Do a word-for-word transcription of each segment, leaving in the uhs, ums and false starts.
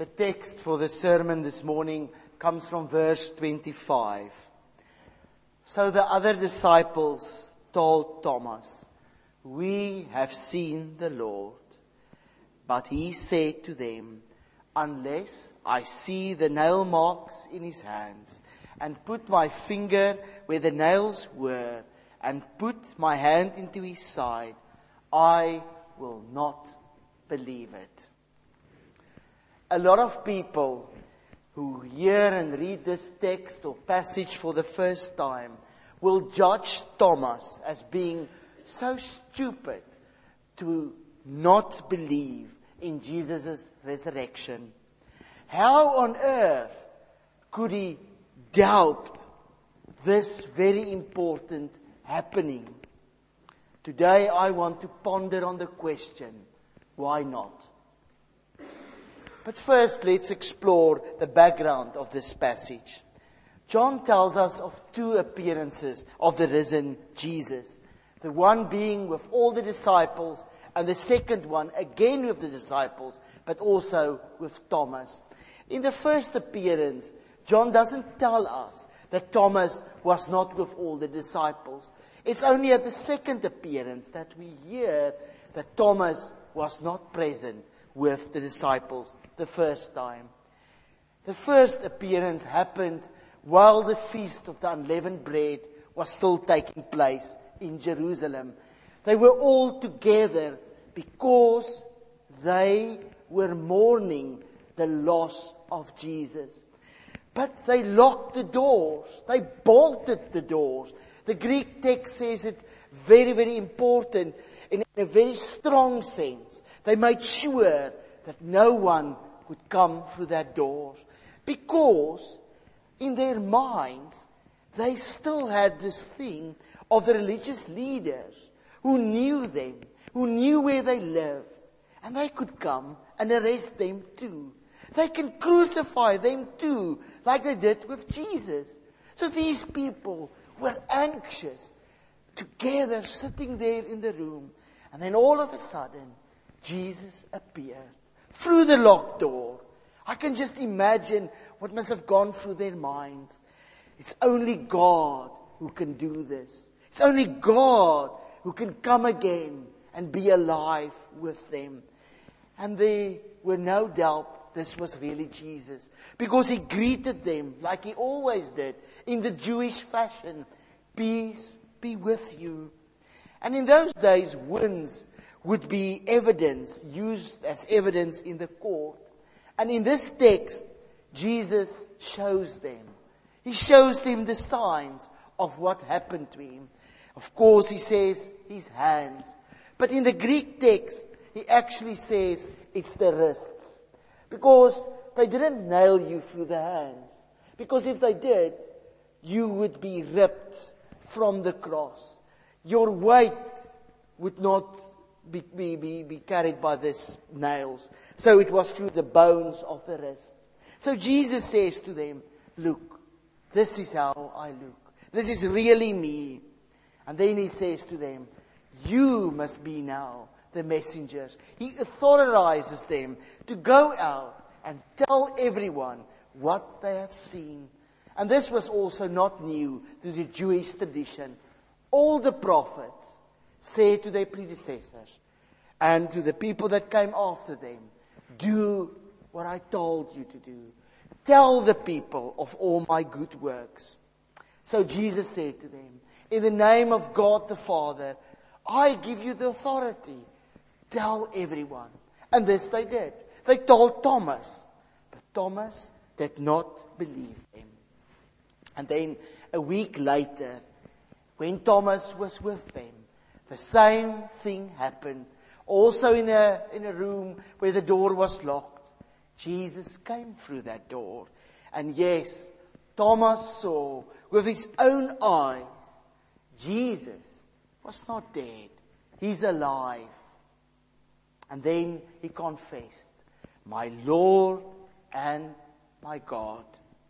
The text for the sermon this morning comes from verse twenty-five. So the other disciples told Thomas, "We have seen the Lord." But he said to them, "Unless I see the nail marks in his hands, and put my finger where the nails were, and put my hand into his side, I will not believe it." A lot of people who hear and read this text or passage for the first time will judge Thomas as being so stupid to not believe in Jesus' resurrection. How on earth could he doubt this very important happening? Today I want to ponder on the question, why not? But first, let's explore the background of this passage. John tells us of two appearances of the risen Jesus. The one being with all the disciples, and the second one again with the disciples, but also with Thomas. In the first appearance, John doesn't tell us that Thomas was not with all the disciples. It's only at the second appearance that we hear that Thomas was not present with the disciples the first time. The first appearance happened while the feast of the unleavened bread was still taking place in Jerusalem. They were all together because they were mourning the loss of Jesus. But they locked the doors. They bolted the doors. The Greek text says it very, very important in a very strong sense. They made sure that no one could come through that door. Because in their minds, they still had this thing of the religious leaders who knew them, who knew where they lived. And they could come and arrest them too. They can crucify them too, like they did with Jesus. So these people were anxious, together sitting there in the room. And then all of a sudden, Jesus appeared through the locked door. I can just imagine what must have gone through their minds. It's only God who can do this. It's only God who can come again and be alive with them. And there were no doubt this was really Jesus, because he greeted them like he always did in the Jewish fashion. "Peace be with you." And in those days, wounds would be evidence, used as evidence in the court. And in this text, Jesus shows them. He shows them the signs of what happened to him. Of course, he says his hands. But in the Greek text, he actually says it's the wrists. Because they didn't nail you through the hands. Because if they did, you would be ripped from the cross. Your weight would not be, be, be, be carried by these nails. So it was through the bones of the wrist. So Jesus says to them, "Look, this is how I look. This is really me." And then he says to them, "You must be now the messengers." He authorizes them to go out and tell everyone what they have seen. And this was also not new to the Jewish tradition. All the prophets said to their predecessors and to the people that came after them, "Do what I told you to do. Tell the people of all my good works." So Jesus said to them, "In the name of God the Father, I give you the authority. Tell everyone." And this they did. They told Thomas. But Thomas did not believe them. And then a week later, when Thomas was with them, the same thing happened. Also in a, in a room where the door was locked. Jesus came through that door. And yes, Thomas saw with his own eyes, Jesus was not dead. He's alive. And then he confessed, "My Lord and my God."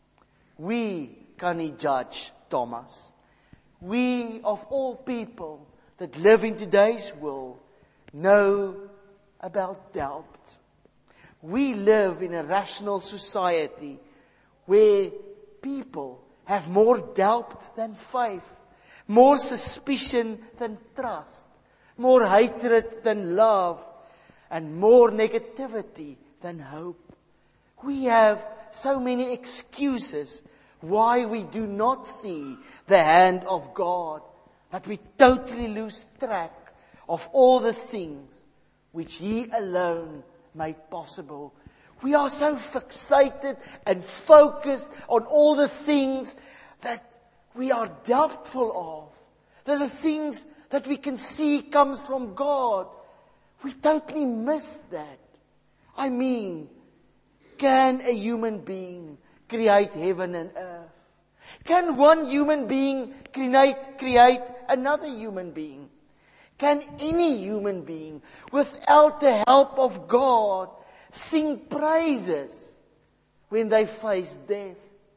We can't judge Thomas. We, of all people that live in today's world, know about doubt. We live in a rational society where people have more doubt than faith, more suspicion than trust, more hatred than love, and more negativity than hope. We have so many excuses why we do not see the hand of God, that we totally lose track of all the things which He alone made possible. We are so fixated and focused on all the things that we are doubtful of. They're the things that we can see comes from God. We totally miss that. I mean, can a human being create heaven and earth? Can one human being create, create another human being? Can any human being, without the help of God, sing praises when they face death?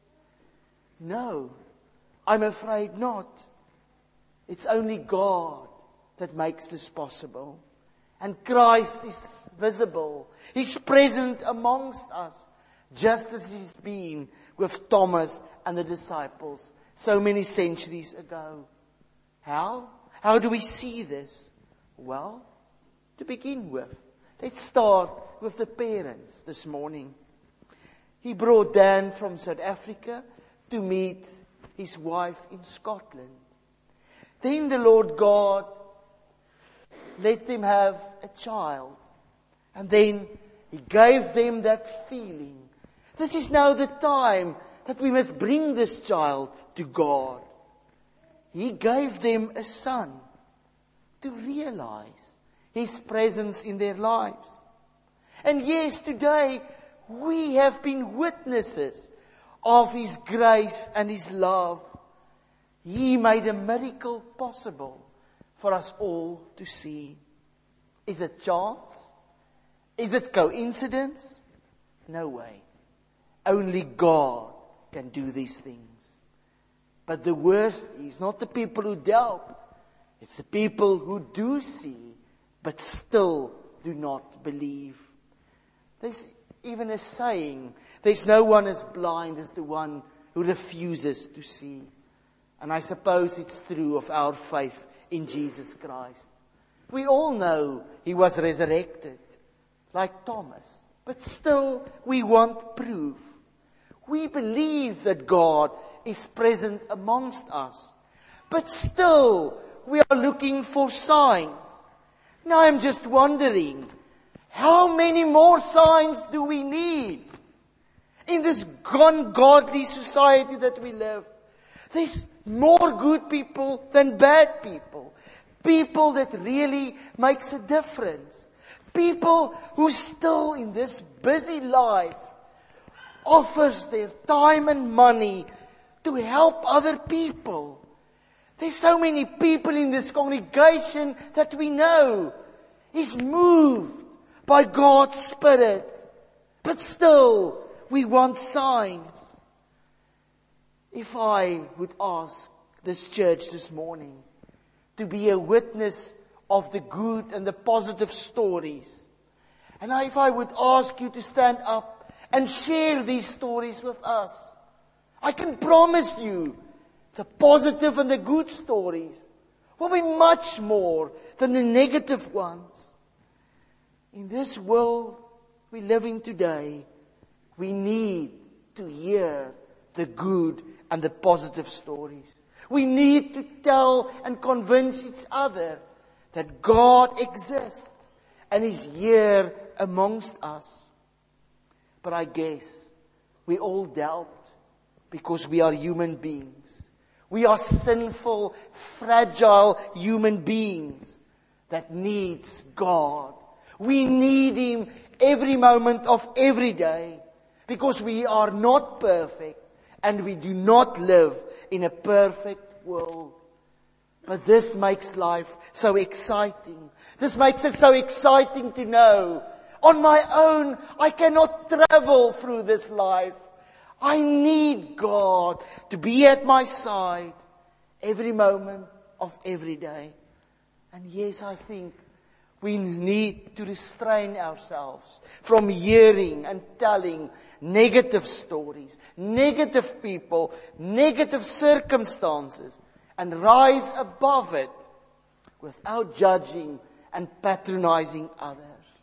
No, I'm afraid not. It's only God that makes this possible. And Christ is visible. He's present amongst us, just as He's been with Thomas and the disciples so many centuries ago. How? How do we see this? Well, to begin with, let's start with the parents this morning. He brought Dan from South Africa to meet his wife in Scotland. Then the Lord God let them have a child. And then He gave them that feeling. This is now the time that we must bring this child to God. He gave them a son to realize His presence in their lives. And yes, today we have been witnesses of His grace and His love. He made a miracle possible for us all to see. Is it chance? Is it coincidence? No way. Only God can do these things. But the worst is not the people who doubt. It's the people who do see, but still do not believe. There's even a saying, there's no one as blind as the one who refuses to see. And I suppose it's true of our faith in Jesus Christ. We all know He was resurrected, like Thomas. But still, we want proof. We believe that God is present amongst us. But still, we are looking for signs. Now I'm just wondering, how many more signs do we need in this ungodly society that we live? There's more good people than bad people. People that really makes a difference. People who still in this busy life offers their time and money to help other people. There's so many people in this congregation that we know is moved by God's Spirit. But still, we want signs. If I would ask this church this morning to be a witness of the good and the positive stories, and if I would ask you to stand up and share these stories with us, I can promise you the positive and the good stories will be much more than the negative ones. In this world we live in today, we need to hear the good and the positive stories. We need to tell and convince each other that God exists and is here amongst us. But I guess we all doubt because we are human beings. We are sinful, fragile human beings that needs God. We need Him every moment of every day because we are not perfect and we do not live in a perfect world. But this makes life so exciting. This makes it so exciting to know on my own I cannot travel through this life. I need God to be at my side every moment of every day. And yes, I think we need to restrain ourselves from hearing and telling negative stories, negative people, negative circumstances, and rise above it without judging and patronizing others.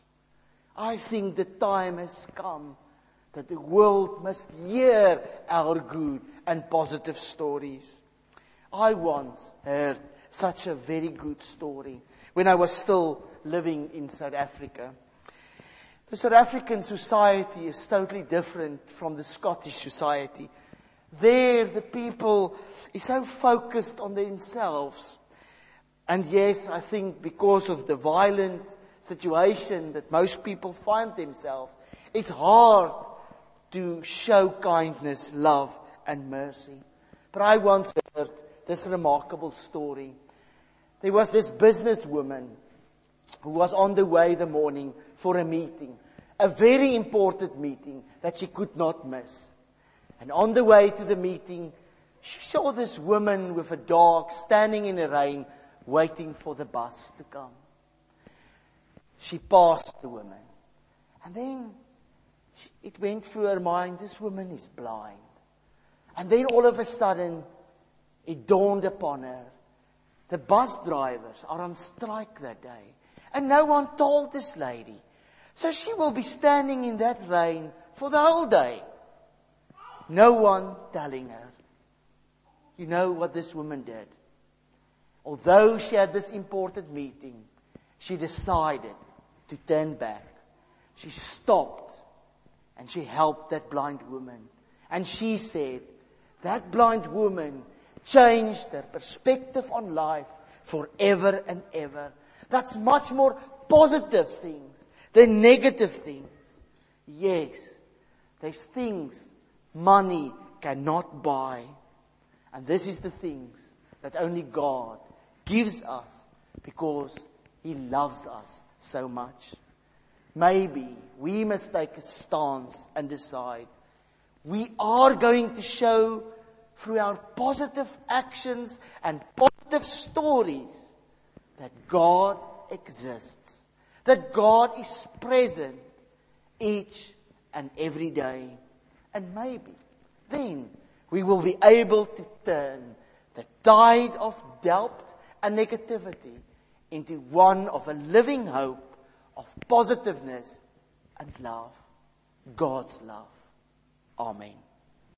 I think the time has come that the world must hear our good and positive stories. I once heard such a very good story when I was still living in South Africa. The South African society is totally different from the Scottish society. There, the people is so focused on themselves. And yes, I think because of the violent situation that most people find themselves, it's hard to show kindness, love, and mercy. But I once heard this remarkable story. There was this businesswoman who was on the way the morning for a meeting, a very important meeting that she could not miss. And on the way to the meeting, she saw this woman with a dog standing in the rain, waiting for the bus to come. She passed the woman. And then she, it went through her mind, this woman is blind. And then all of a sudden, it dawned upon her, the bus drivers are on strike that day. And no one told this lady. So she will be standing in that rain for the whole day. No one telling her. You know what this woman did? Although she had this important meeting, she decided to turn back. She stopped and she helped that blind woman. And she said, that blind woman changed her perspective on life forever and ever. That's much more positive things than negative things. Yes, there's things money cannot buy. And this is the things that only God gives us because He loves us so much. Maybe we must take a stance and decide we are going to show through our positive actions and positive stories that God exists, that God is present each and every day. And maybe then we will be able to turn the tide of doubt and negativity into one of a living hope of positiveness and love, God's love. Amen.